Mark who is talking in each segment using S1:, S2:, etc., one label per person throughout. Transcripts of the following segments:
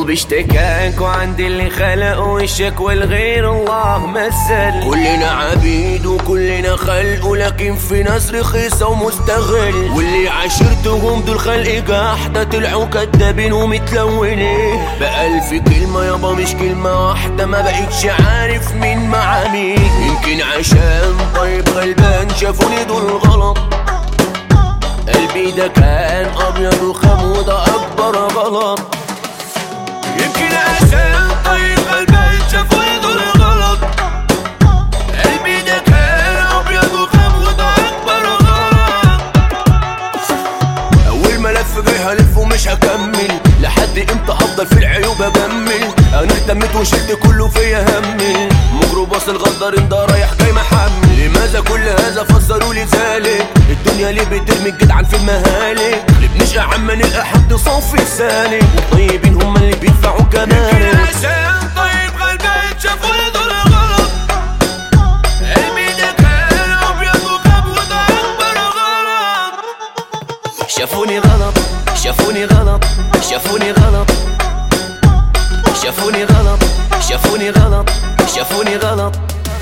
S1: قلبي اشتكاك وعند اللي خلق وشك والغير الله مثل. كلنا عبيد وكلنا خلق، ولكن في ناس رخيصة ومستغل، واللي عاشرتهم دول خلق جحدة طلعوا كدابين ومتلونين. بألف كلمة يابا مش كلمة واحدة، ما بقيتش عارف مين مع مين. يمكن عشان طيب غلبان شافوني دول غلط، قلبي ده كان ابيض وخام وده اكبر غلط. يمكن عشان طيب غلبان شافوني دول غلط، قلبي ده كان ابيض وخام وده اكبر غلط. اول ملف جاي هلف ومش هكمل، لحد امتى افضل في العيوب اجمل؟ انا اهتميت وشلت كله فيا همي، ميكروباص الغدارين ده رايح جاي محمل. لماذا كل هذا فسروا لي ذلك؟ الدنيا ليه بترمي الجدعان في المهالك؟ ليه بنشقى عما نلقى حد صافي سالك؟ والطيبين هم اللي بيدفعوا كمالك. عشان طيب غلبان شافوني دول غلط، قلبي ده كان ابيض وخاب وده اكبر غلط. شافوني غلط شافوني غلط شافوني غلط شافوني غلط شافوني غلط شافوني غلط.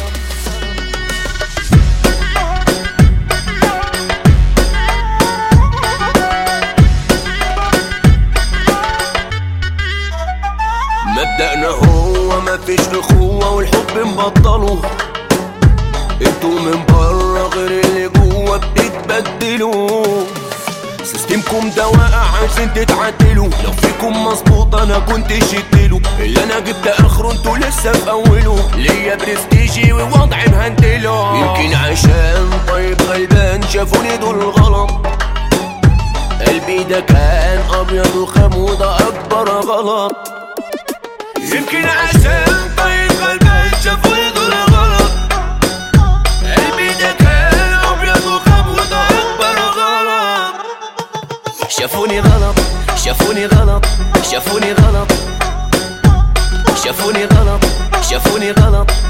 S1: مبدأنا هو مفيش اخوة والحب مبطله، انتوا من بره غير اللي جوه بتتبدلوا. سيستمكم ده واقع عشان تتعدلوا، لو فيكم مظبوط انا كنت شدله، اللي انا جبت اخره انتوا لسه في اوله. ليا برستيجي ووضعي مهندله، يمكن عشان طيب غلبان شافوني دول غلط، قلبي ده كان ابيض وخام وده اكبر غلط. يمكن عشان طيب غلبان شافوني دول غلط، قلبي ده كان ابيض وخام وده اكبر غلط. شافوني غلط شافوني غلط شافوني غلط شافوني غلط شافوني غلط